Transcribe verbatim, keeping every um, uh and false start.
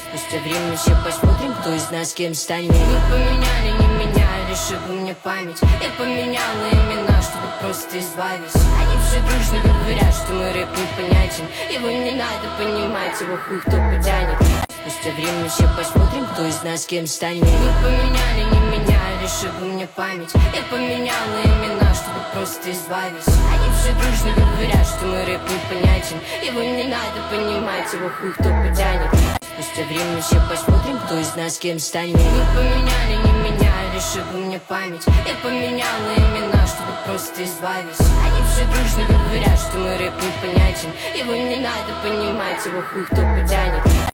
Спустя время все посмотрим, кто из нас кем станет. Вы поменяли, не меняли, шибу мне память. Я поменяла имена, чтобы просто избавиться. Они все дружно говорят, что мой рэп непонятен. Его не надо понимать, его хуй кто потянет. Спустя время все посмотрим, кто из нас кем станет. Вы поменяли, не меняли, шибу мне память. Я поменяла имена, чтобы просто избавиться. Они все дружно говорят, что мой рэп непонятен. Его не надо понимать, его хуй кто потянет. Спустя время все посмотрим, кто из нас кем станет. Вы поменяли, не меняли, шибу мне память. Я поменяла имена, чтобы просто избавиться. Они все дружно говорят, что мой рэп непонятен. Его не надо понимать, его хуй кто потянет.